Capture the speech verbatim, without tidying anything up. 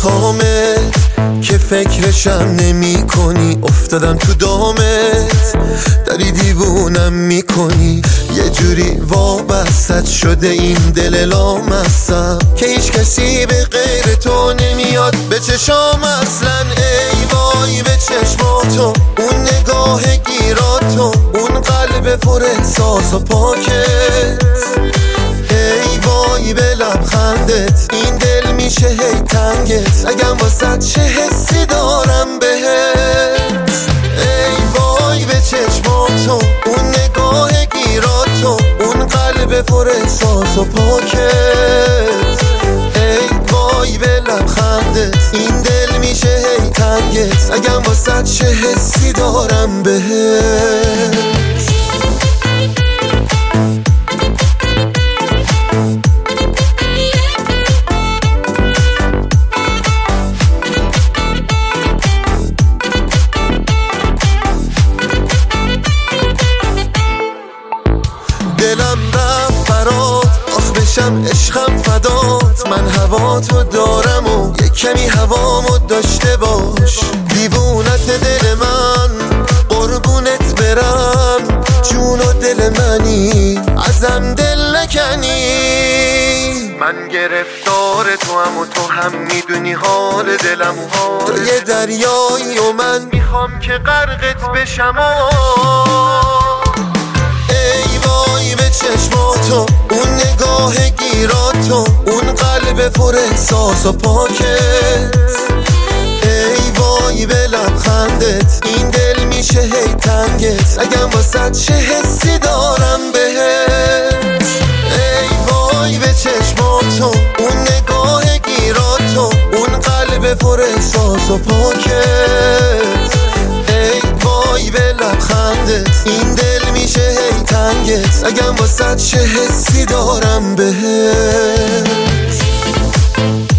میخوامت که فکرشم نمی کنی، افتادم تو دامت داری دیوونم میکنی. یه جوری وابست شده این دل لامصب که هیچ کسی به غیر تو نمیاد به چشام اصلا. ای وای به چشماتو، اون نگاه گیراتو، اون قلب پر احساس و پاکت. ای وای به لبخندت، این دل میشه هی تنگت اگم واسه چه حسی دارم بهت. ای وای به چشماتو، اون نگاه گیراتو، اون قلب پر احساس و پاکت. ای وای به لبخندت، این دل میشه هی تنگت اگم واسه چه حسی دارم بهت. دلم رفت برات، آخ بشم عشقم فدات. من هواتو دارم و یک کمی هوامو داشته باش. دیوونت دل من، قربونت برم، جون و دل منی، ازم دل نکنی. من گرفتار تو هم و تو هم میدونی حال دلم و حال. تو یه دریایی و من میخوام که غرقت بشم. ای وای به چشماتو، اون نگاه گیراتو، اون قلب پر احساس و پاکت. ای وای به لبخندت، این دل میشه هی تنگت اگم واسه چه حسی دارم بهت. ای وای به چشماتو، اون نگاه گیراتو، اون قلب پر احساس و پاکت. ای وای به لبخندت، این دل میشه هی تنگت اگم واسه چه حسی دارم بهت.